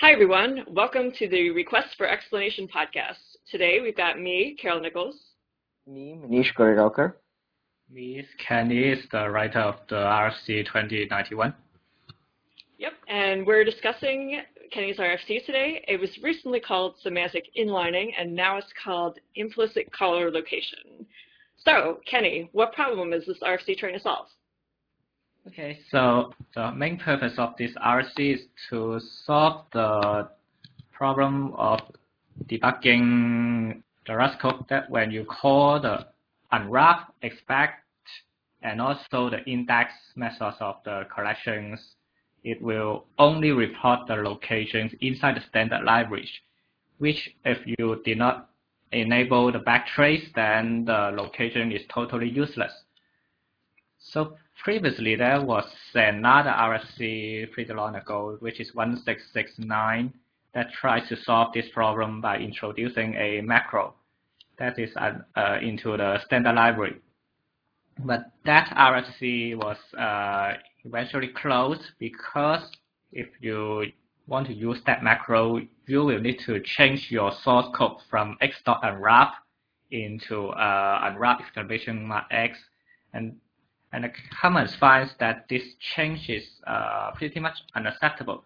Hi, everyone. Welcome to the Request for Explanation podcast. Today, we've got me, Carol Nichols. Me, Manish Goregaonkar. Me, Kenny is the writer of the RFC 2091. Yep, and we're discussing Kenny's RFC today. It was recently called semantic inlining, and now it's called implicit caller location. So, Kenny, what problem is this RFC trying to solve? Okay, so the main purpose of this RFC is to solve the problem of debugging the Rust code that when you call the unwrap, expect, and also the index methods of the collections, it will only report the locations inside the standard library, which if you did not enable the backtrace, then the location is totally useless. So previously there was another RFC pretty long ago, which is 1669, that tries to solve this problem by introducing a macro that is into the standard library. But that RFC was eventually closed because if you want to use that macro, you will need to change your source code from x.unwrap into unwrap exclamation mark x, and the Commons finds that this change is pretty much unacceptable.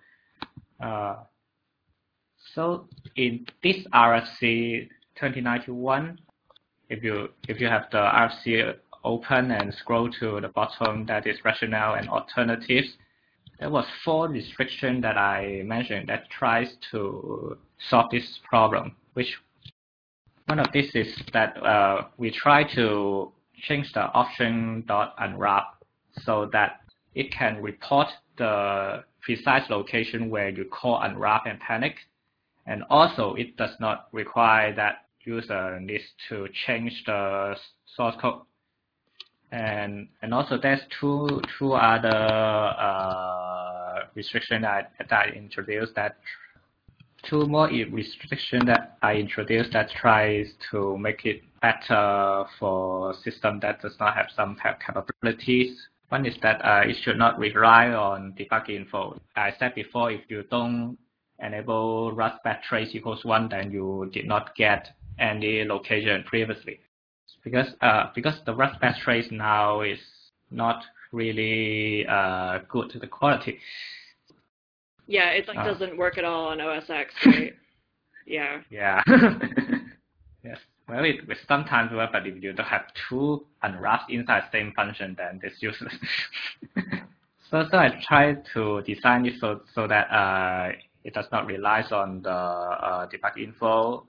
So in this RFC 2091, if you have the RFC open and scroll to the bottom, that is rationale and alternatives, there was 4 restrictions that I mentioned that tries to solve this problem. Which one of these is that we try to change the option.unwrap so that it can report the precise location where you call unwrap and panic, and also it does not require that user needs to change the source code. And also there's two other restrictions that I introduced, that 2 more restrictions that I introduced that tries to make it better for system that does not have some capabilities. One is that it should not rely on debug info. I said before, if you don't enable Rust backtrace equals 1, then you did not get any location previously. Because the Rust backtrace now is not really good to the quality. Yeah, it doesn't work at all on OS X, right? Yeah. Yeah. Yes. Well, it sometimes works, but if you don't have 2 unwraps inside the same function, then it's useless. So I tried to design it so that it does not rely on the debug info.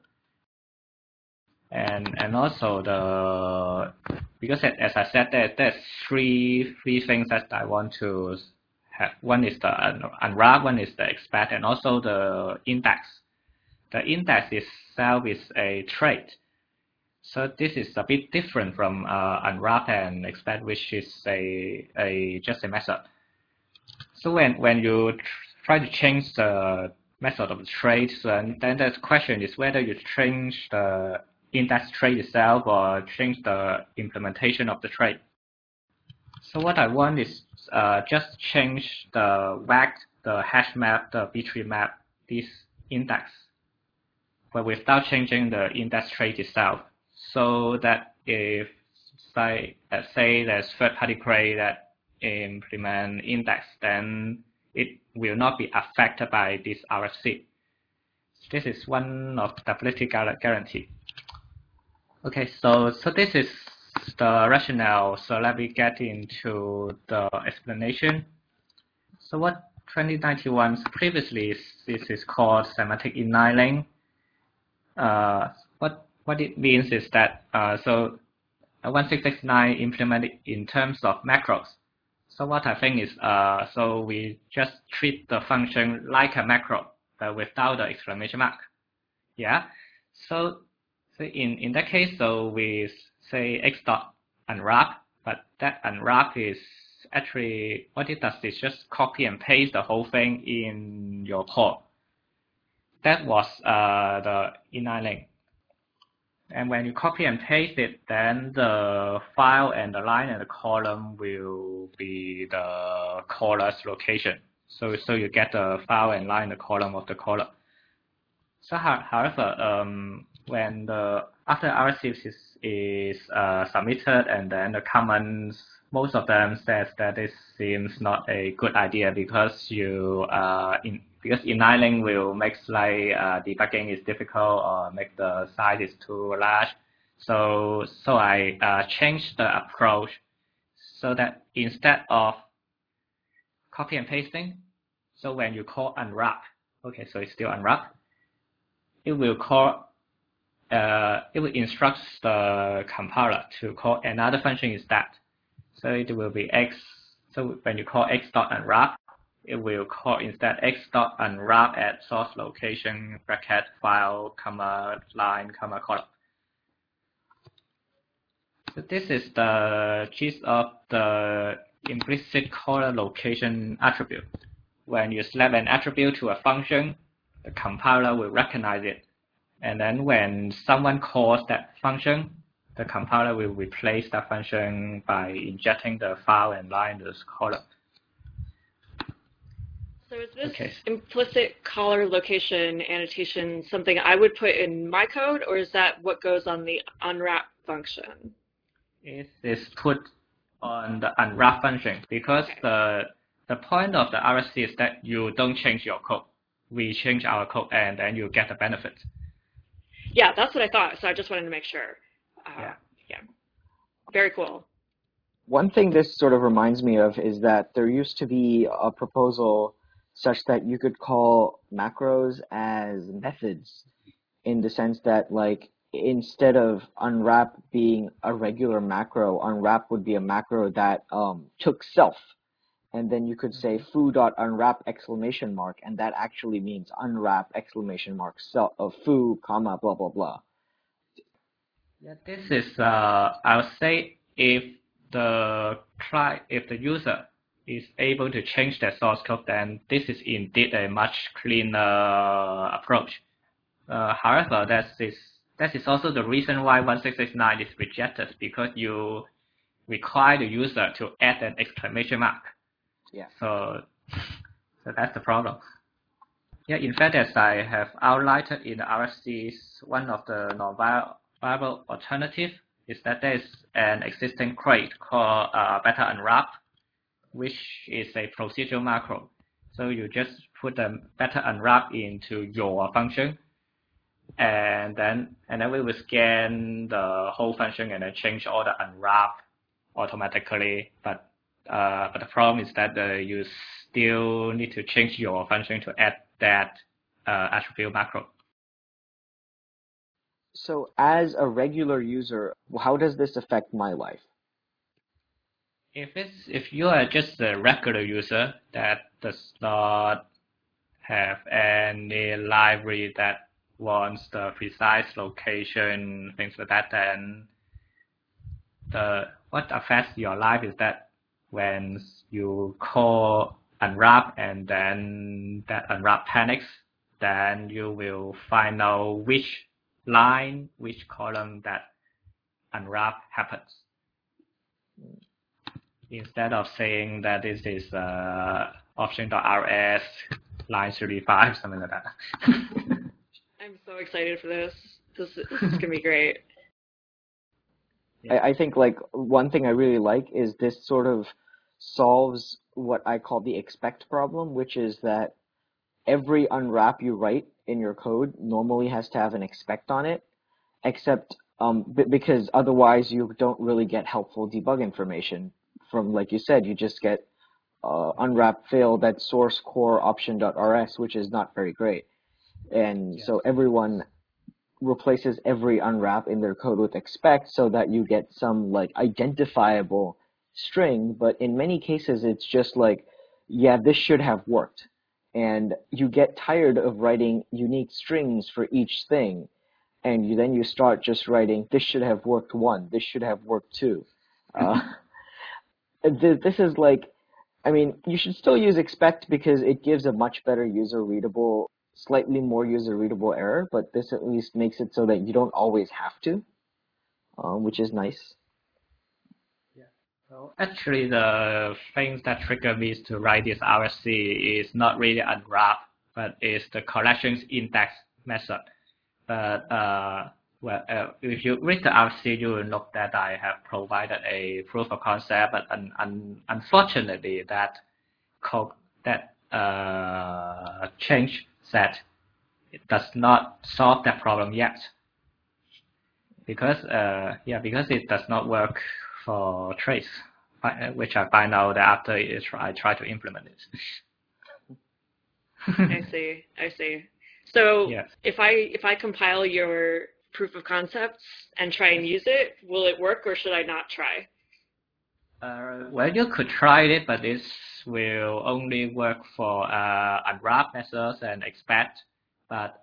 And also because as I said, there's three things that I want to have. One is the unwrap, one is the expect, and also the index. The index itself is a trait. So this is a bit different from unwrap and expect, which is just a method. So when you try to change the method of the trait, then the question is whether you change the index trait itself or change the implementation of the trait. So what I want is just change the WAG, the hash map, the B-tree map, this index, but without changing the index trait itself. So that if say there's third-party query that implement index, then it will not be affected by this RFC. This is one of the stability guarantee. Okay, so this is the rationale. So let me get into the explanation. So what 2091 previously this is called semantic inlining. What it means is that so 1669 implemented in terms of macros. So what I think is so we just treat the function like a macro, but without the exclamation mark. Yeah. So in that case, so we say x.unwrap, but that unwrap is actually what it does is just copy and paste the whole thing in your code. That was the inlining. And when you copy and paste it, then the file and the line and the column will be the caller's location. So you get the file and line in the column of the caller. So however, when after RCEP is submitted and then the comments, most of them says that this seems not a good idea because because inlining will make debugging is difficult or make the size is too large. So I changed the approach so that instead of copy and pasting, so when you call unwrap, okay, so it's still unwrap, it will instruct the compiler to call another function instead. So it will be x. So when you call x.unwrap, it will call instead x.unwrap at source location bracket file comma line comma column. So this is the gist of the implicit caller location attribute. When you slap an attribute to a function, the compiler will recognize it. And then when someone calls that function, the compiler will replace that function by injecting the file and line in this column. So is this implicit caller location annotation something I would put in my code, or is that what goes on the unwrap function? It is put on the unwrap function because the point of the RSC is that you don't change your code. We change our code and then you get the benefit. Yeah, that's what I thought. So I just wanted to make sure. Yeah. Very cool. One thing this sort of reminds me of is that there used to be a proposal such that you could call macros as methods, in the sense that, like, instead of unwrap being a regular macro, unwrap would be a macro that took self. And then you could say foo.unwrap exclamation mark, and that actually means unwrap exclamation mark self of foo, comma, blah, blah, blah. Yeah, this is, I would say, if the user is able to change their source code, then this is indeed a much cleaner approach. However, that is also the reason why 1669 is rejected, because you require the user to add an exclamation mark. Yeah. So that's the problem. Yeah, in fact, as I have outlined in the RFCs, one of the non-viable alternative is that there is an existing crate called beta unwrap, which is a procedural macro. So you just put the beta unwrap into your function, and then we will scan the whole function and then change all the unwrap automatically. But the problem is that you still need to change your function to add that attribute macro. So as a regular user, how does this affect my life? If you are just a regular user that does not have any library that wants the precise location, things like that, then what affects your life is that when you call unwrap and then that unwrap panics, then you will find out which line, which column that unwrap happens. Instead of saying that this is option.rs line 35, something like that. I'm so excited for this. This is going to be great. I think, like, one thing I really like is this sort of solves what I call the expect problem, which is that every unwrap you write in your code normally has to have an expect on it, except because otherwise you don't really get helpful debug information from, like you said, you just get unwrap failed at source core option.rs, which is not very great. And so everyone replaces every unwrap in their code with expect so that you get some, like, identifiable string. But in many cases, it's just like, yeah, this should have worked. And you get tired of writing unique strings for each thing. And then you start just writing, this should have worked 1, this should have worked 2. This is like, I mean, you should still use expect because it gives a much better user-readable, slightly more user-readable error, but this at least makes it so that you don't always have to, which is nice. Yeah. So actually, the things that trigger me to write this RFC is not really unwrap, but is the collections index method. But if you read the RFC, you will note that I have provided a proof of concept, but unfortunately, that code that change set it does not solve that problem yet, because because it does not work for trace, which I find out after I try to implement it. I see. So yes. if I compile your proof of concepts and try and use it, will it work or should I not try? Well, you could try it, but this will only work for unwrap methods and expect. But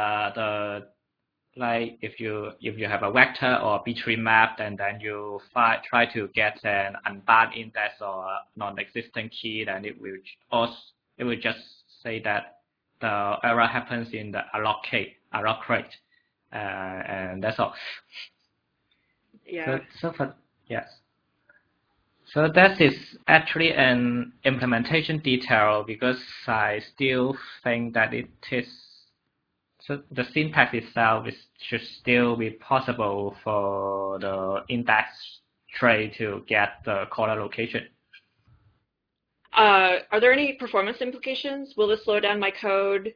if you have a vector or B-tree map, and then you try to get an unbound index or a non-existent key, then it will just say that the error happens in the alloc rate, and that's all. Yeah. Yes. So that is actually an implementation detail, because I still think that it is. So the syntax itself should still be possible for the index tray to get the caller location. Are there any performance implications? Will this slow down my code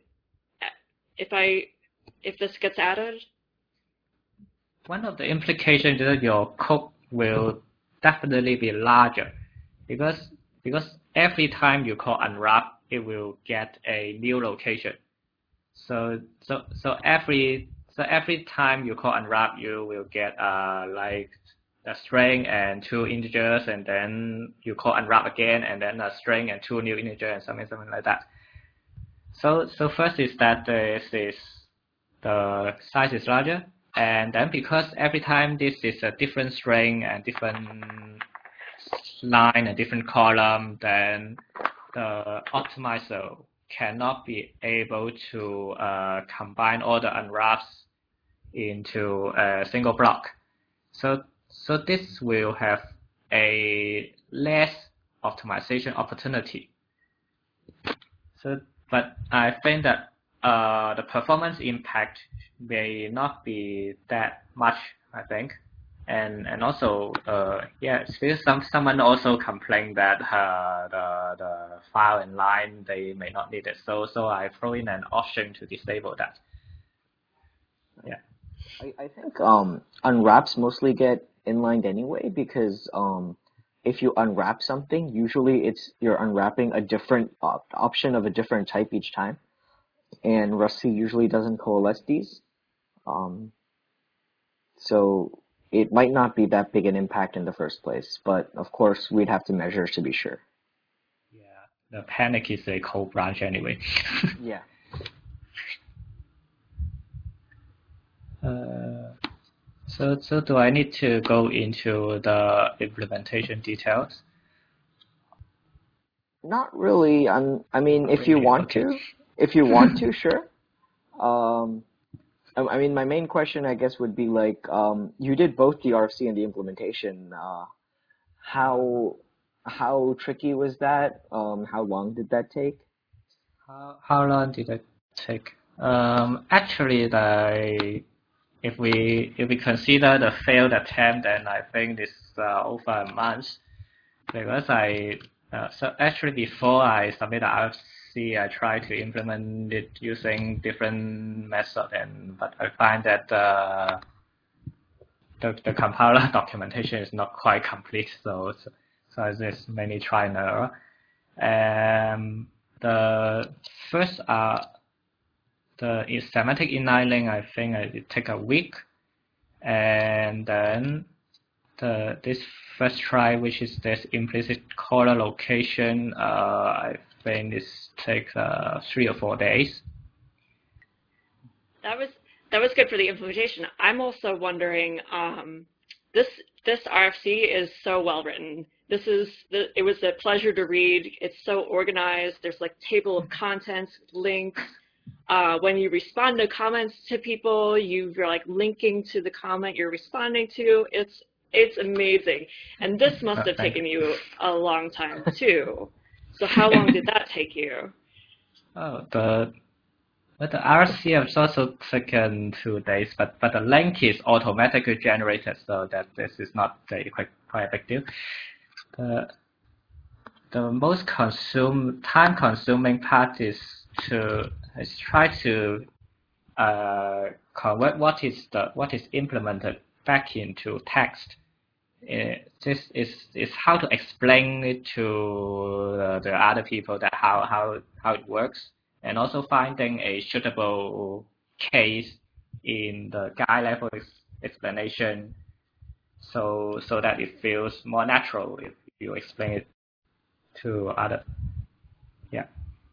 if this gets added? One of the implications is that your code will definitely be larger, because every time you call unwrap, it will get a new location. So every time you call unwrap, you will get like a string and 2 integers, and then you call unwrap again, and then a string and 2 new integers, and something like that. So first is that the size is larger, and then because every time this is a different string and different line and different column, then the optimizer cannot be able to combine all the unwraps into a single block. So this will have a less optimization opportunity. But I think that the performance impact may not be that much, I think. And also, someone also complained that the file and line, they may not need it. So I throw in an option to disable that. Yeah. I think unwraps mostly get inlined anyway, because if you unwrap something, usually you're unwrapping a different option of a different type each time, and Rust usually doesn't coalesce these. So it might not be that big an impact in the first place, but of course we'd have to measure to be sure. Yeah, the panic is a code branch anyway. Yeah. So do I need to go into the implementation details? Not really. I mean, if you want to, sure. I mean, my main question, I guess, would be like, you did both the RFC and the implementation. How tricky was that? How long did that take? How long did it take? Actually, if we consider the failed attempt, then I think it's over a month, because so actually before I submit the RFC, I tried to implement it using different methods, but I find that the compiler documentation is not quite complete, so there's many try and error. The first the semantic inlining, I think it take a week, and then this first try, which is this implicit caller location, I think this takes 3 or 4 days. That was good for the implementation. I'm also wondering, this RFC is so well written. It was a pleasure to read. It's so organized. There's like table of contents, links. When you respond to comments to people, you're like linking to the comment you're responding to. It's amazing. And this must have taken you a long time too. So how long did that take you? Oh, but the RCM is also taken 2 days, but the link is automatically generated, so that this is not quite a big deal. The most time consuming part is try to convert what is implemented back into text. This is how to explain it to the other people that how it works, and also finding a suitable case in the guide level explanation, so that it feels more natural if you explain it to other. Yeah.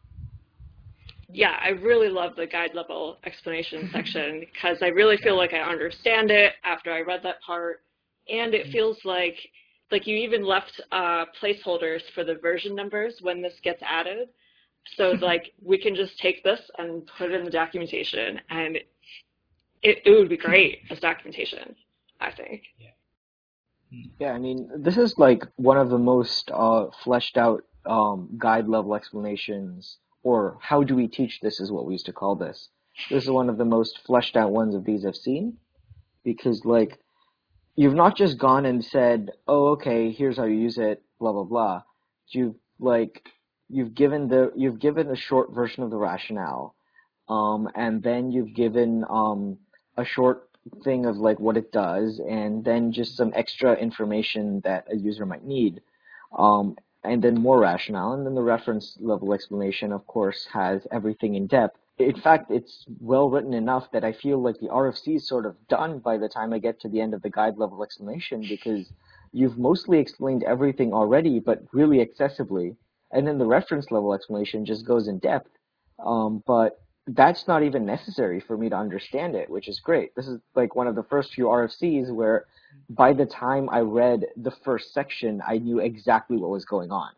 Yeah, I really love the guide level explanation section because I really feel like I understand it after I read that part, and it feels like you even left placeholders for the version numbers when this gets added. So like we can just take this and put it in the documentation, and it would be great as documentation, I think. Yeah, I mean, this is like one of the most fleshed out guide level explanations, or how do we teach this is what we used to call this. This is one of the most fleshed out ones of these I've seen, because like you've not just gone and said, oh, okay, here's how you use it, blah blah blah. You've given a short version of the rationale, and then you've given a short thing of like what it does, and then just some extra information that a user might need, and then more rationale, and then the reference level explanation, of course, has everything in depth. In fact, it's well written enough that I feel like the RFC is sort of done by the time I get to the end of the guide level explanation, because you've mostly explained everything already, but really accessibly, and then the reference level explanation just goes in depth. But that's not even necessary for me to understand it, which is great. This is like one of the first few RFCs where by the time I read the first section, I knew exactly what was going on.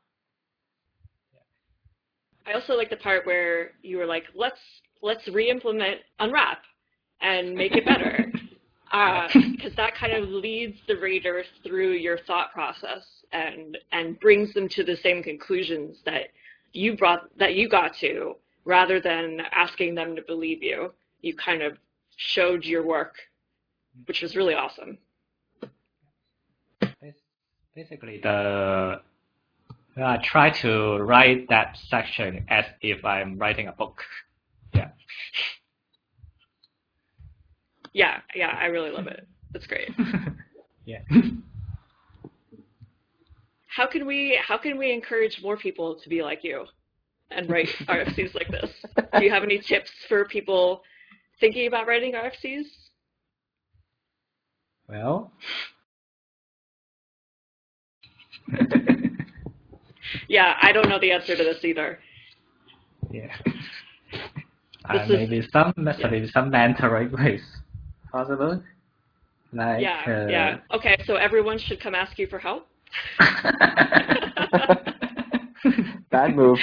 I also like the part where you were like, let's re-implement Unwrap and make it better. Because that kind of leads the readers through your thought process and brings them to the same conclusions that you got to, rather than asking them to believe you. You kind of showed your work, which was really awesome. Basically, I try to write that section as if I'm writing a book. Yeah. Yeah, I really love it. That's great. Yeah. How can we encourage more people to be like you and write RFCs like this? Do you have any tips for people thinking about writing RFCs? Well. Yeah, I don't know the answer to this either. Yeah. Maybe some mentoring ways possible. Like, yeah. Okay, so everyone should come ask you for help? Bad move.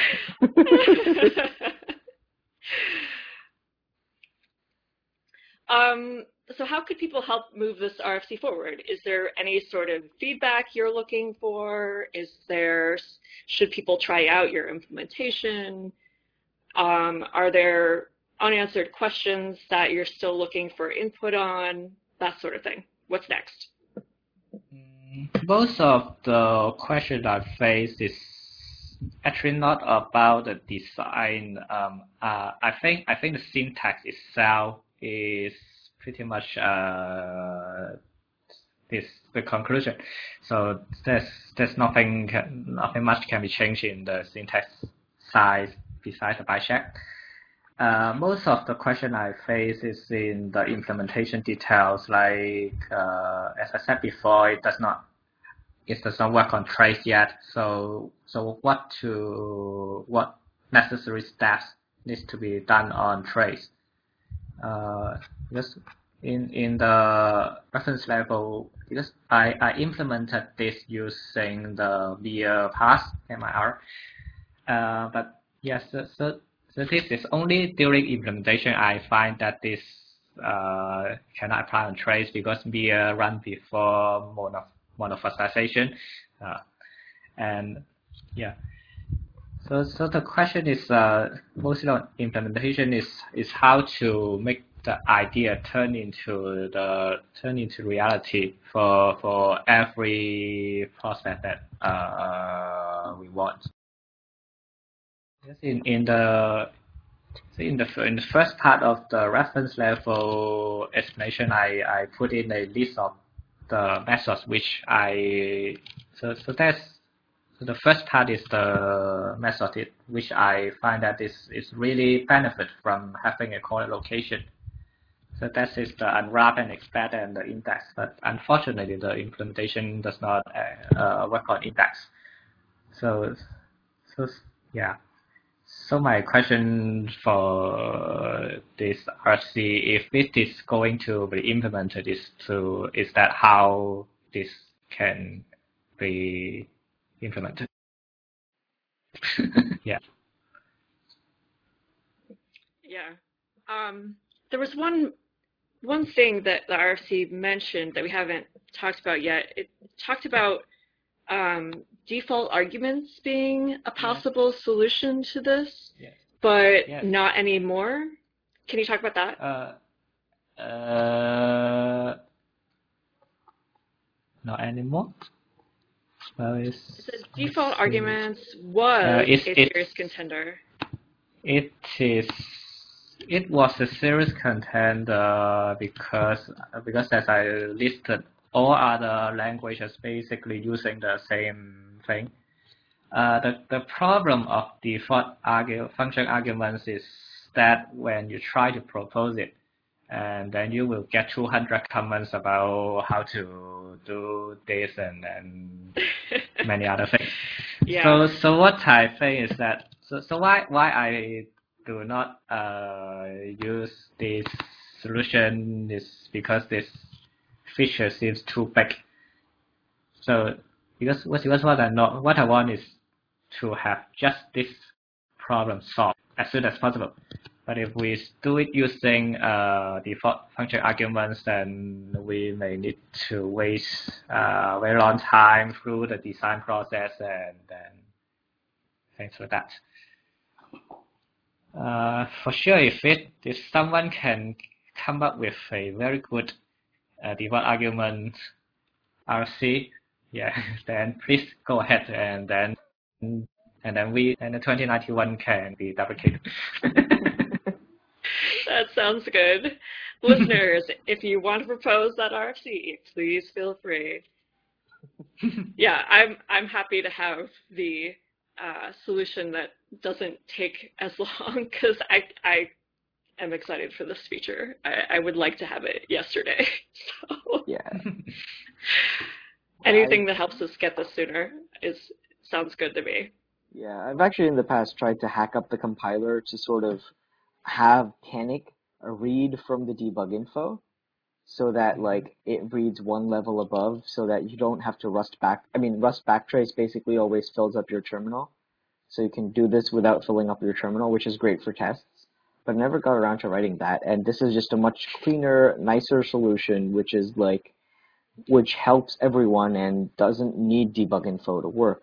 So how could people help move this RFC forward? Is there any sort of feedback you're looking for? Should people try out your implementation? Are there unanswered questions that you're still looking for input on? That sort of thing. What's next? Most of the questions I face is actually not about the design. I think the syntax itself is pretty much the conclusion. So there's nothing much can be changed in the syntax side besides the bycheck. Most of the question I face is in the implementation details, like as I said before, it does not work on trace yet. So what necessary steps needs to be done on trace? Because in the reference level, because I implemented this using the VIR pass MIR, but yes, so this is only during implementation I find that this cannot apply on trace because beer run before monofossilization, and yeah. So the question is mostly on implementation is how to make the idea turn into reality for every prospect that we want. Yes, in the first part of the reference level explanation, I put in a list of the methods which so the first part is the method which I find that is really benefit from having a corner location. So that is the unwrap and expect and the index. But unfortunately, the implementation does not work on index. So yeah. So my question for this RC, if it is going to be implemented, is that how this can be implemented? Yeah. Yeah. There was one thing that the RFC mentioned that we haven't talked about yet. It talked about default arguments being a possible solution to this, but not anymore. Can you talk about that? Not anymore. Well, it says default arguments was a serious contender. It was a serious contender because as I listed, all other languages basically using the same thing. The problem of default function arguments is that when you try to propose it, and then you will get 200 comments about how to do this and many other things. Yeah. So what I think is that so why I do not use this solution is because this feature seems too big. So because what I want is to have just this problem solved as soon as possible. But if we do it using default function arguments, then we may need to wait a very long time through the design process and then things like that. For sure, if someone can come up with a very good default argument RC, then please go ahead and then the 2091 can be duplicated. That sounds good. Listeners, if you want to propose that RFC, please feel free. Yeah, I'm happy to have the solution that doesn't take as long because I am excited for this feature. I would like to have it yesterday. So yeah. Anything that helps us get this sooner sounds good to me. Yeah, I've actually in the past tried to hack up the compiler to sort of have Tanic read from the debug info so that like it reads one level above so that you don't have to Rust backtrace basically always fills up your terminal. So you can do this without filling up your terminal, which is great for tests. But I never got around to writing that. And this is just a much cleaner, nicer solution, which helps everyone and doesn't need debug info to work.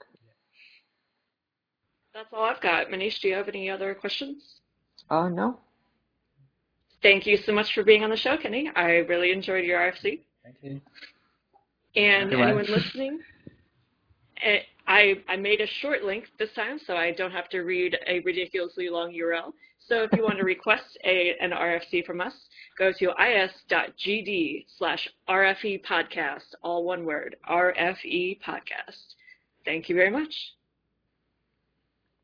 That's all I've got. Manish, do you have any other questions? No. Thank you so much for being on the show, Kenny. I really enjoyed your RFC. Thank you. And anyone listening, I made a short link this time, so I don't have to read a ridiculously long URL. So if you want to request an RFC from us, go to is.gd/RFE podcast, all one word, RFE podcast. Thank you very much.